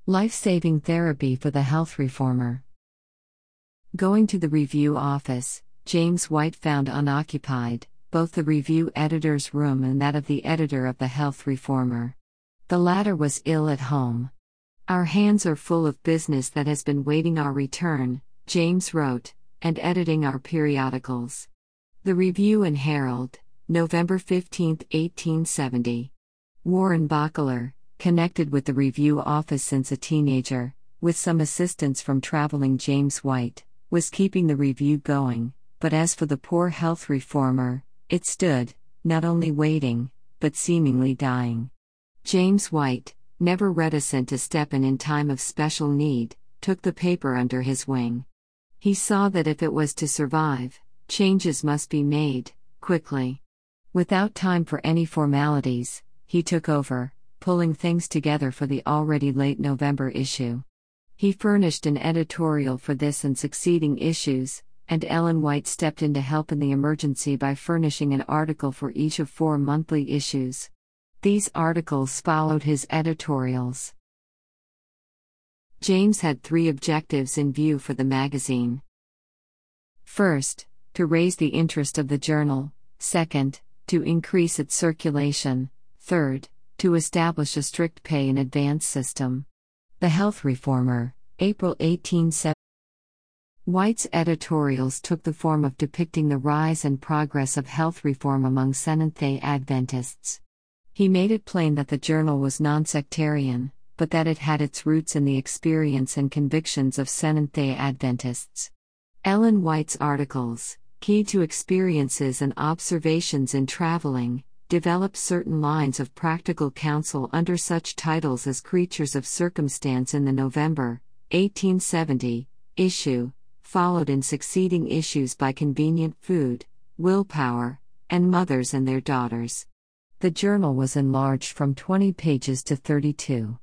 Life-saving therapy for the health reformer. Going to the review office, James White found unoccupied both the review editor's room and that of the editor of the health reformer. The latter was ill at home. "Our hands are full of business that has been waiting our return," James wrote, "and editing our periodicals." The Review and Herald, November 15, 1870. Warren Bachelor, connected with the review office since a teenager, with some assistance from traveling James White, was keeping the review going, but as for the poor health reformer, it stood, not only waiting, but seemingly dying. James White, never reticent to step in time of special need, took the paper under his wing. He saw that if it was to survive, changes must be made, quickly. Without time for any formalities, he took over, pulling things together for the already late November issue. He furnished an editorial for this and succeeding issues, and Ellen White stepped in to help in the emergency by furnishing an article for each of 4 monthly issues. These articles followed his editorials. James had 3 objectives in view for the magazine. First, to raise the interest of the journal; second, to increase its circulation; third, to establish a strict pay in advance system. The Health Reformer, April 1870. White's editorials took the form of depicting the rise and progress of health reform among Seventh-day Adventists. He made it plain that the journal was non-sectarian, but that it had its roots in the experience and convictions of Seventh-day Adventists. Ellen White's articles, key to experiences and observations in traveling, developed certain lines of practical counsel under such titles as Creatures of Circumstance in the November, 1870, issue, followed in succeeding issues by Convenient Food, Willpower, and Mothers and Their Daughters. The journal was enlarged from 20 pages to 32.